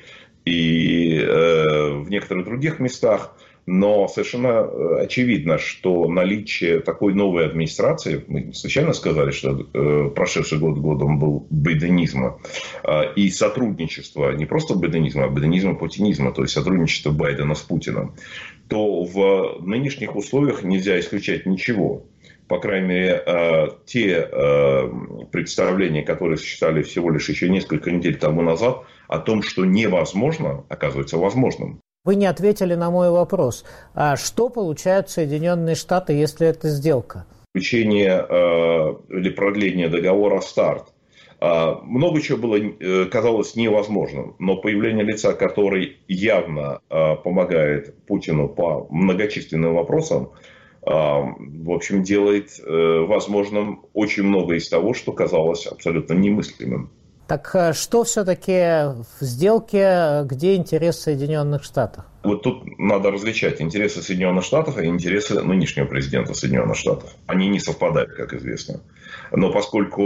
и в некоторых других местах. Но совершенно очевидно, что наличие такой новой администрации, мы случайно сказали, что э, прошедший год годом был байденизма, э, и сотрудничество, не просто байденизма, а байденизма-путинизма, то есть сотрудничество Байдена с Путиным, то в нынешних условиях нельзя исключать ничего. По крайней мере, э, те э, представления, которые существовали всего лишь еще несколько недель тому назад, о том, что невозможно, оказывается возможным. Вы не ответили на мой вопрос. А что получают Соединенные Штаты, если это сделка? Включение э, или продление договора «Старт». Э, много чего было, э, казалось невозможным, но появление лица, который явно э, помогает Путину по многочисленным вопросам, э, в общем, делает э, возможным очень много из того, что казалось абсолютно немыслимым. Так что все-таки в сделке, где интерес Соединенных Штатов? Вот тут надо различать интересы Соединенных Штатов и интересы нынешнего президента Соединенных Штатов. Они не совпадают, как известно. Но поскольку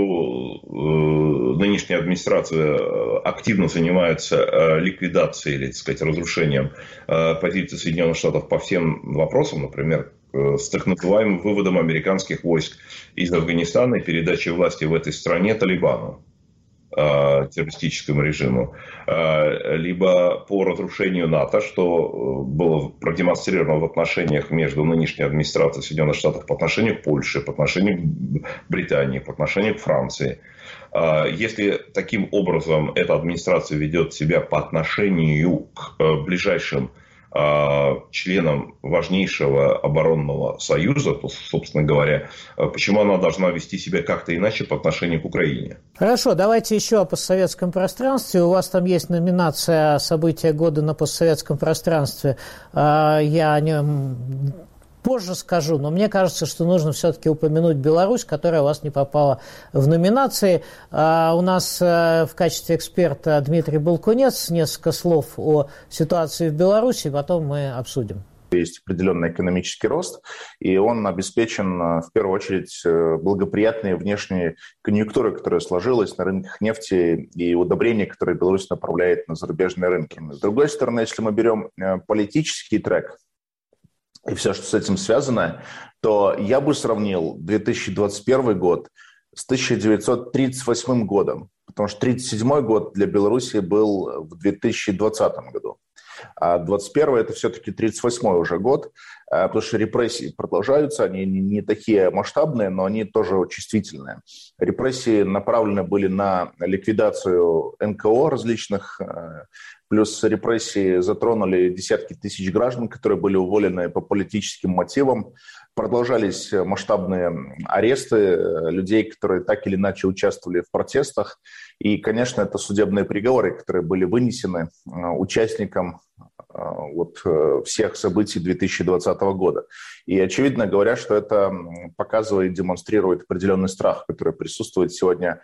э, нынешняя администрация активно занимается э, ликвидацией или, так сказать, разрушением э, позиции Соединенных Штатов по всем вопросам, например, э, с так называемым выводом американских войск из Афганистана и передачей власти в этой стране Талибану, террористическому режиму, либо по разрушению НАТО, что было продемонстрировано в отношениях между нынешней администрацией Соединенных Штатов по отношению к Польше, по отношению к Британии, по отношению к Франции. Если таким образом эта администрация ведет себя по отношению к ближайшим членом важнейшего оборонного союза, то, собственно говоря, почему она должна вести себя как-то иначе по отношению к Украине? Хорошо, давайте еще о постсоветском пространстве. У вас там есть номинация «События года на постсоветском пространстве». Я о нем позже скажу, но мне кажется, что нужно все-таки упомянуть Беларусь, которая у вас не попала в номинации. А у нас в качестве эксперта Дмитрий Балкунец. Несколько слов о ситуации в Беларуси, потом мы обсудим. Есть определенный экономический рост, и он обеспечен в первую очередь благоприятной внешней конъюнктурой, которая сложилась на рынках нефти и удобрений, которые Беларусь направляет на зарубежные рынки. С другой стороны, если мы берем политический трек, и все, что с этим связано, то я бы сравнил две тысячи двадцать первый год с тысяча девятьсот тридцать восьмым годом, потому что тридцать седьмой год для Беларуси был в две тысячи двадцатом году. А двадцать первый – это все-таки тридцать восьмой уже год, потому что репрессии продолжаются, они не такие масштабные, но они тоже чувствительные. Репрессии направлены были на ликвидацию эн ка о различных, плюс репрессии затронули десятки тысяч граждан, которые были уволены по политическим мотивам. Продолжались масштабные аресты людей, которые так или иначе участвовали в протестах. И, конечно, это судебные приговоры, которые были вынесены участникам вот всех событий две тысячи двадцатого года. И, очевидно, говорят, что это показывает, демонстрирует определенный страх, который присутствует сегодня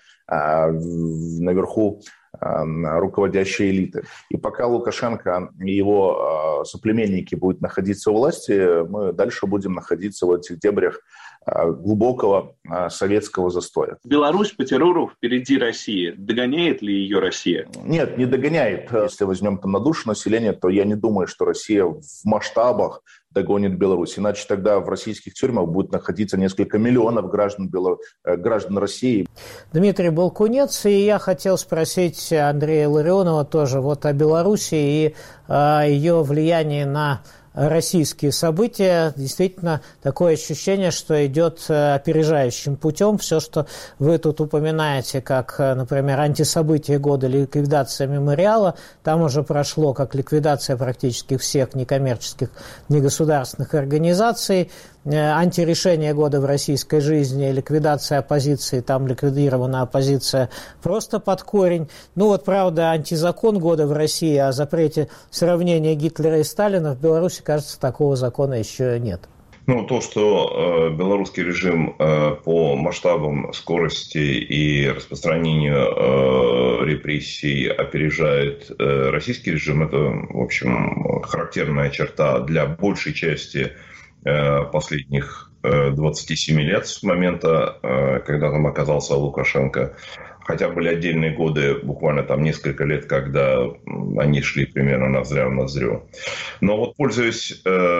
наверху руководящей элиты. И пока Лукашенко и его соплеменники будут находиться у власти, мы дальше будем находиться в этих дебрях глубокого советского застоя. Беларусь по террору впереди России. Догоняет ли ее Россия? Нет, не догоняет. Если возьмем там на душу населения, то я не думаю, что Россия в масштабах догонит Беларусь. Иначе тогда в российских тюрьмах будет находиться несколько миллионов граждан, Бело... граждан России. Дмитрий Балкунец, и я хотел спросить Андрея Ларионова тоже вот о Беларуси и о ее влиянии на российские события. Действительно, такое ощущение, что идет опережающим путем. Все, что вы тут упоминаете, как, например, антисобытие года, ликвидация мемориала, там уже прошло как ликвидация практически всех некоммерческих, негосударственных организаций. Антирешение года в российской жизни, ликвидация оппозиции, там ликвидирована оппозиция просто под корень. Ну вот, правда, антизакон года в России о запрете сравнения Гитлера и Сталина в Беларуси, кажется, такого закона еще нет. Ну, то, что э, белорусский режим э, по масштабам, скорости и распространению э, репрессий опережает э, российский режим, это, в общем, характерная черта для большей части последних двадцати семи лет с момента, когда там оказался Лукашенко. Хотя были отдельные годы, буквально там несколько лет, когда они шли примерно ноздря в ноздрю. Но вот, пользуясь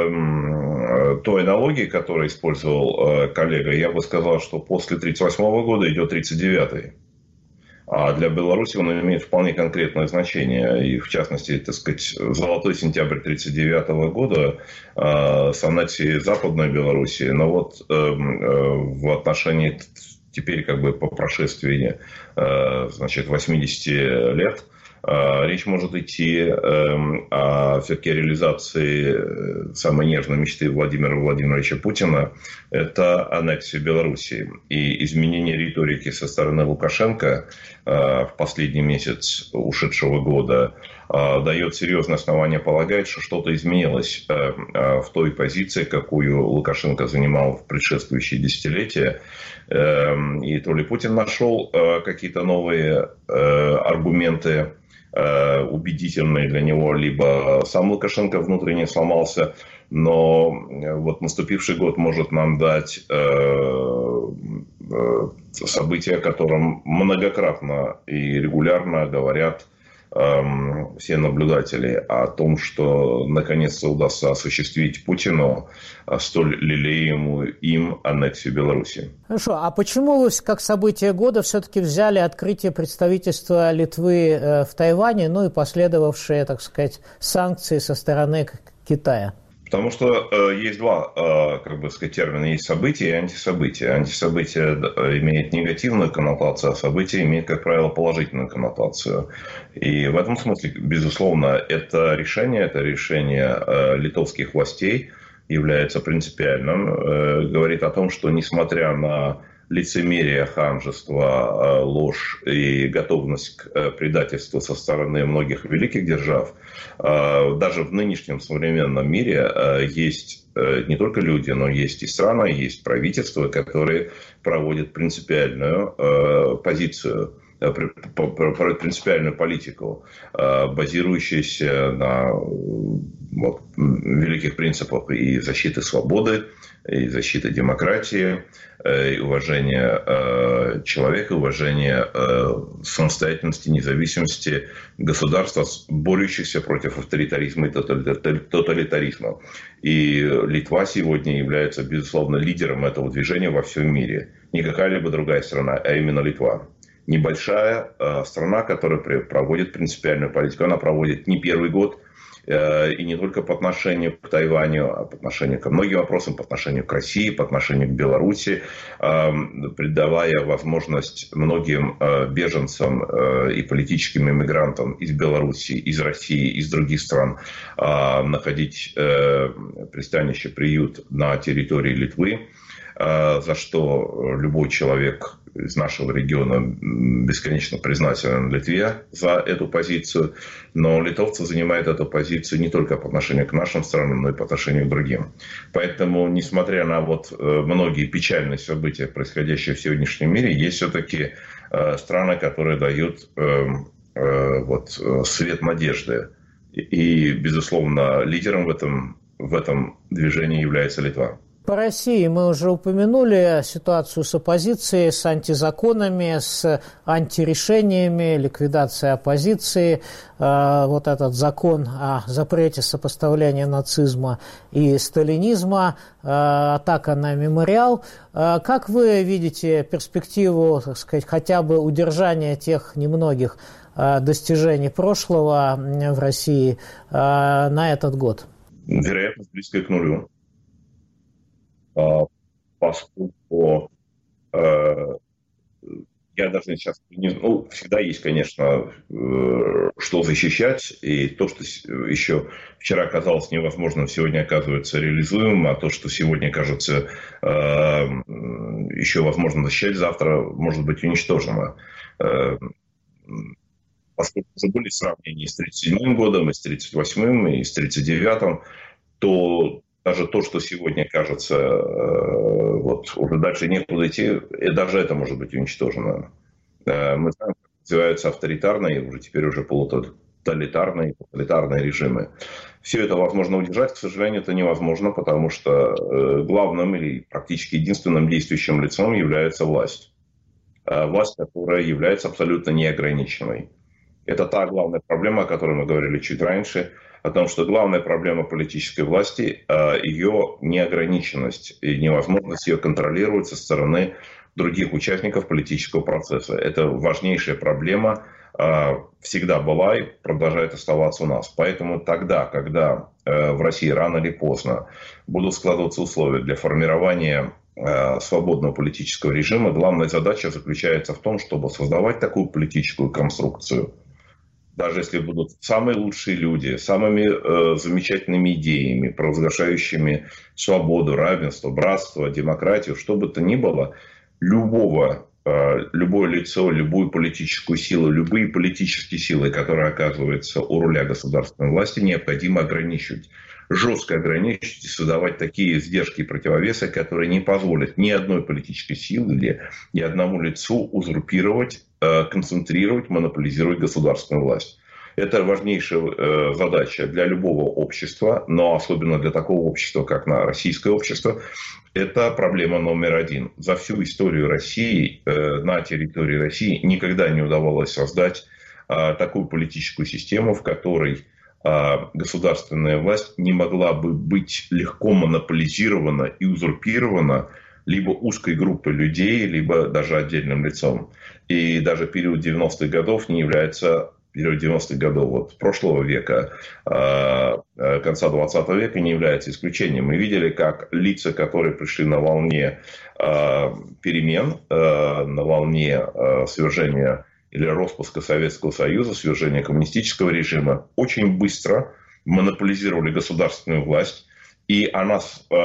э, той аналогией, которую использовал э, коллега, я бы сказал, что после тридцать восьмого года идет тридцать девятый. А для Беларуси он имеет вполне конкретное значение. И, в частности, так сказать, золотой сентябрь тридцать девятого года э, с аннексией Западной Беларуси. Но вот э, э, в отношении теперь как бы по прошествии э, значит, восьмидесяти лет э, речь может идти э, о все-таки реализации самой нежной мечты Владимира Владимировича Путина. Это аннексия Беларуси. И изменение риторики со стороны Лукашенко в последний месяц ушедшего года дает серьезное основание полагать, что что-то изменилось в той позиции, какую Лукашенко занимал в предшествующие десятилетия. И то ли Путин нашел какие-то новые аргументы, убедительные для него, либо сам Лукашенко внутренне сломался. Но вот наступивший год может нам дать э, э, события, о котором многократно и регулярно говорят э, все наблюдатели, о том, что наконец-то удастся осуществить Путину столь лелеемую им аннексию Беларуси. Хорошо, а почему вы как событие года все-таки взяли открытие представительства Литвы в Тайване, ну и последовавшие, так сказать, санкции со стороны Китая? Потому что э, есть два, э, как бы сказать, термина. Есть события и антисобытия. Антисобытие имеет негативную коннотацию, а событие имеет, как правило, положительную коннотацию. И в этом смысле, безусловно, это решение, это решение э, литовских властей является принципиальным. Э, говорит о том, что несмотря на лицемерие, ханжество, ложь и готовность к предательству со стороны многих великих держав, даже в нынешнем современном мире есть не только люди, но есть и страны, есть правительства, которые проводят принципиальную позицию, принципиальную политику, базирующуюся на вот, великих принципах и защиты свободы, и защиты демократии, и уважения человека, уважения самостоятельности, независимости государства, борющихся против авторитаризма и тоталитаризма. И Литва сегодня является, безусловно, лидером этого движения во всем мире. Не какая-либо другая страна, а именно Литва. Небольшая страна, которая проводит принципиальную политику. Она проводит не первый год, и не только по отношению к Тайваню, а по отношению ко многим вопросам, по отношению к России, по отношению к Беларуси, придавая возможность многим беженцам и политическим иммигрантам из Беларуси, из России, из других стран находить пристанище, приют на территории Литвы, за что любой человек из нашего региона бесконечно признателен Литве за эту позицию. Но литовцы занимают эту позицию не только по отношению к нашим странам, но и по отношению к другим. Поэтому, несмотря на вот многие печальные события, происходящие в сегодняшнем мире, есть все-таки страны, которые дают вот, свет надежды. И, безусловно, лидером в этом, в этом движении является Литва. По России мы уже упомянули ситуацию с оппозицией, с антизаконами, с антирешениями, ликвидацией оппозиции. Вот этот закон о запрете сопоставления нацизма и сталинизма, атака на мемориал. Как вы видите перспективу, так сказать, хотя бы удержания тех немногих достижений прошлого в России на этот год? Вероятность близкая к нулю. Поскольку э, я даже сейчас не ну, всегда есть, конечно, э, что защищать, и то, что еще вчера казалось невозможным, сегодня оказывается реализуемым, а то, что сегодня кажется э, еще возможно защищать, завтра может быть уничтожено. Э, поскольку уже были сравнения и с тридцать седьмым годом, и с тридцать восьмым, и с тридцать девятым, то даже то, что сегодня кажется, вот уже дальше некуда идти, и даже это может быть уничтожено. Мы знаем, как называются авторитарные, уже теперь уже полутоталитарные, тоталитарные режимы. Все это возможно удержать, к сожалению, это невозможно, потому что главным или практически единственным действующим лицом является власть. Власть, которая является абсолютно неограниченной. Это та главная проблема, о которой мы говорили чуть раньше, о том, что главная проблема политической власти – ее неограниченность и невозможность ее контролировать со стороны других участников политического процесса. Это важнейшая проблема, всегда была и продолжает оставаться у нас. Поэтому тогда, когда в России рано или поздно будут складываться условия для формирования свободного политического режима, главная задача заключается в том, чтобы создавать такую политическую конструкцию, даже если будут самые лучшие люди, самыми э, замечательными идеями, провозглашающими свободу, равенство, братство, демократию, что бы то ни было, любого, э, любое лицо, любую политическую силу, любые политические силы, которые оказываются у руля государственной власти, необходимо ограничивать. Жестко ограничить и создавать такие издержки и противовесы, которые не позволят ни одной политической силе или ни одному лицу узурпировать, концентрировать, монополизировать государственную власть. Это важнейшая задача для любого общества, но особенно для такого общества, как на российское общество. Это проблема номер один. За всю историю России, на территории России никогда не удавалось создать такую политическую систему, в которой государственная власть не могла бы быть легко монополизирована и узурпирована либо узкой группой людей, либо даже отдельным лицом. И даже период девяностых годов не является период девяностых годов вот, прошлого века, конца двадцатого века не является исключением. Мы видели, как лица, которые пришли на волне перемен, на волне свержения или распуска Советского Союза, свержения коммунистического режима, очень быстро монополизировали государственную власть. И она,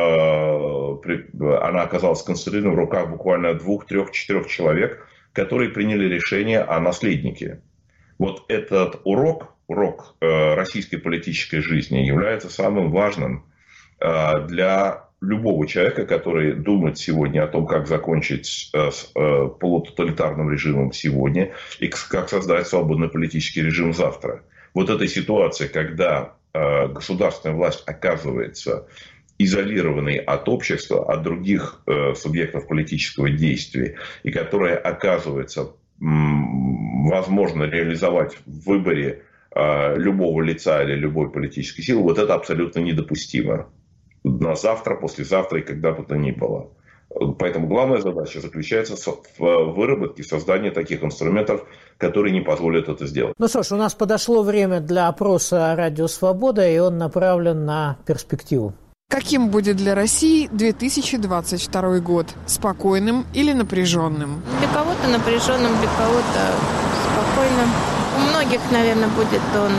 она оказалась сконцентрирована в руках буквально двух, трех, четырех человек, которые приняли решение о наследнике. Вот этот урок, урок российской политической жизни является самым важным для любого человека, который думает сегодня о том, как закончить с полутоталитарным режимом сегодня и как создать свободный политический режим завтра. Вот эта ситуация, когда государственная власть оказывается изолированной от общества, от других э, субъектов политического действия, и которая оказывается м, возможно реализовать в выборе э, любого лица или любой политической силы, вот это абсолютно недопустимо. На завтра, послезавтра и когда бы то ни было. Поэтому главная задача заключается в выработке, создании таких инструментов, которые не позволят это сделать. Ну что ж, у нас подошло время для опроса «Радио Свобода», и он направлен на перспективу. Каким будет для России две тысячи двадцать второй год? Спокойным или напряженным? Для кого-то напряженным, для кого-то спокойным. У многих, наверное, будет он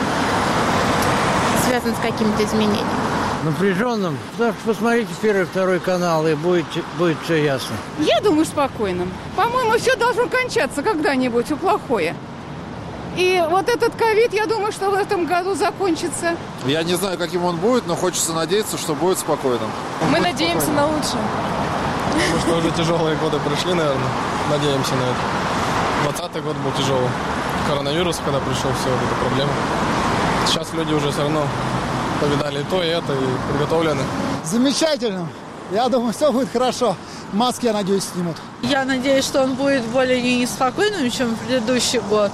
связан с какими-то изменениями. Напряженным? Потому что посмотрите первый, второй канал, и будет, будет все ясно. Я думаю, спокойным. По-моему, все должно кончаться когда-нибудь, у плохое. И вот этот ковид, я думаю, что в этом году закончится. Я не знаю, каким он будет, но хочется надеяться, что будет спокойным. Мы надеемся спокойным. на лучшее. Потому что уже тяжелые годы прошли, наверное. Надеемся на это. двадцатый год был тяжелый. Коронавирус, когда пришел, все, вот эта проблема. Сейчас люди уже все равно повидали и то, и это, и подготовлены. Замечательно. Я думаю, все будет хорошо. Маски, я надеюсь, снимут. Я надеюсь, что он будет более неспокойным, чем в предыдущий год.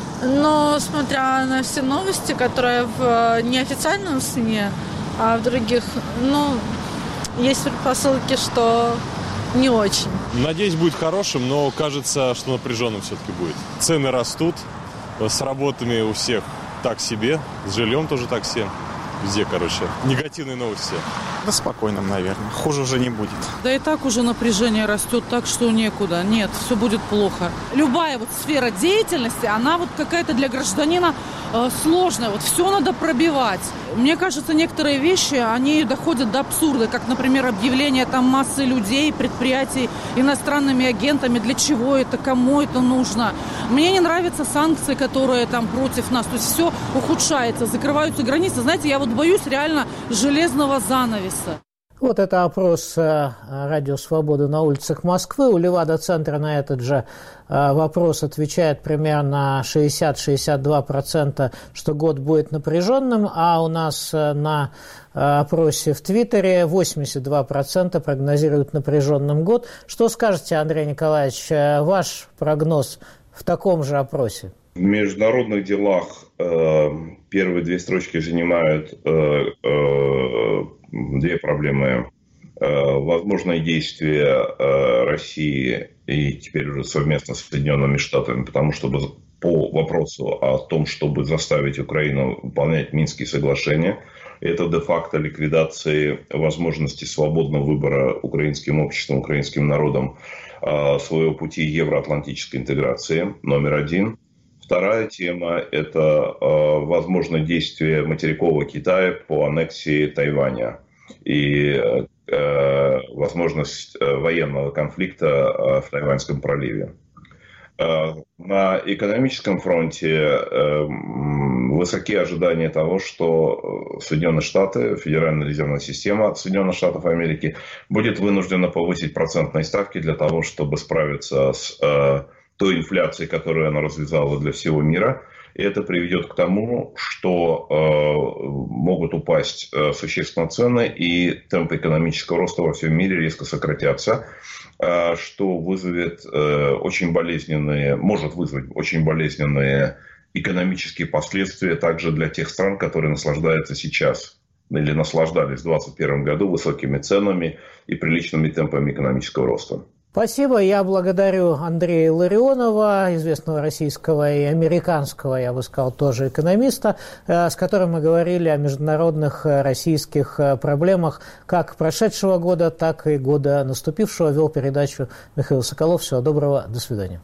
Но, смотря на все новости, которые в неофициальном СМИ, а в других, ну, есть предпосылки, что не очень. Надеюсь, будет хорошим, но кажется, что напряженным все-таки будет. Цены растут, с работами у всех так себе, с жильем тоже так себе. Везде, короче, негативные новости. Да спокойным, наверное. Хуже уже не будет. Да и так уже напряжение растет, так что некуда. Нет, все будет плохо. Любая вот сфера деятельности, она вот какая-то для гражданина э, сложная. Вот все надо пробивать. Мне кажется, некоторые вещи, они доходят до абсурда. Как, например, объявление там массы людей, предприятий иностранными агентами. Для чего это, кому это нужно? Мне не нравятся санкции, которые там против нас. То есть все ухудшается, закрываются границы. Знаете, я вот боюсь реально железного занавеса. Вот это опрос «Радио Свобода» на улицах Москвы. У Левада-центра на этот же вопрос отвечает примерно шестьдесят-шестьдесят два процента, что год будет напряженным, а у нас на опросе в Твиттере восемьдесят два процента прогнозируют напряженным год. Что скажете, Андрей Николаевич, ваш прогноз в таком же опросе? В международных делах э, первые две строчки занимают э, э, две проблемы. Э, возможное действие э, России и теперь уже совместно с Соединенными Штатами, потому что по вопросу о том, чтобы заставить Украину выполнять Минские соглашения, это де-факто ликвидации возможности свободного выбора украинским обществом, украинским народом э, своего пути евроатлантической интеграции, номер один. Вторая тема – это э, возможное действие материкового Китая по аннексии Тайваня и э, возможность э, военного конфликта э, в Тайваньском проливе. Э, на экономическом фронте э, высоки ожидания того, что Соединенные Штаты, Федеральная резервная система Соединенных Штатов Америки будет вынуждена повысить процентные ставки для того, чтобы справиться с э, той инфляции, которую она развязала для всего мира. И это приведет к тому, что э, могут упасть э, существенно цены, и темпы экономического роста во всем мире резко сократятся, э, что вызовет э, очень болезненные, может вызвать очень болезненные экономические последствия также для тех стран, которые наслаждаются сейчас или наслаждались в двадцать первом году высокими ценами и приличными темпами экономического роста. Спасибо. Я благодарю Андрея Илларионова, известного российского и американского, я бы сказал, тоже экономиста, с которым мы говорили о международных российских проблемах как прошедшего года, так и года наступившего. Вел передачу Михаил Соколов. Всего доброго. До свидания.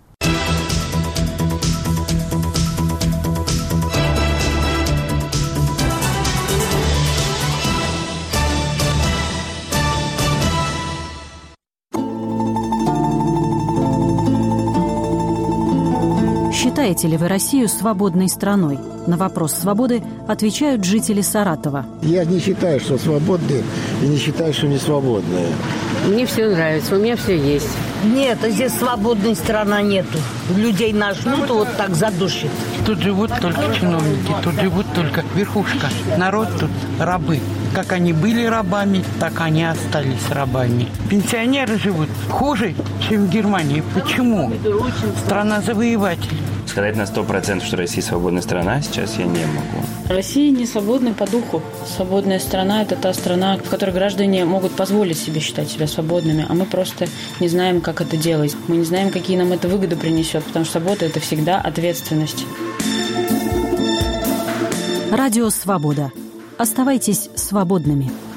Считаете ли вы Россию свободной страной? На вопрос свободы отвечают жители Саратова. Я не считаю, что свободные, и не считаю, что не свободные. Мне все нравится, у меня все есть. Нет, здесь свободной страны нету. Людей нажмут, вот так задушит. Тут живут только чиновники, тут живут только верхушка. Народ тут рабы. Как они были рабами, так они остались рабами. Пенсионеры живут хуже, чем в Германии. Почему? Страна завоевателей. Сказать на сто процентов, что Россия свободная страна, сейчас я не могу. Россия не свободна по духу. Свободная страна – это та страна, в которой граждане могут позволить себе считать себя свободными, а мы просто не знаем, как это делать. Мы не знаем, какие нам это выгоды принесет, потому что свобода – это всегда ответственность. Радио «Свобода». Оставайтесь свободными.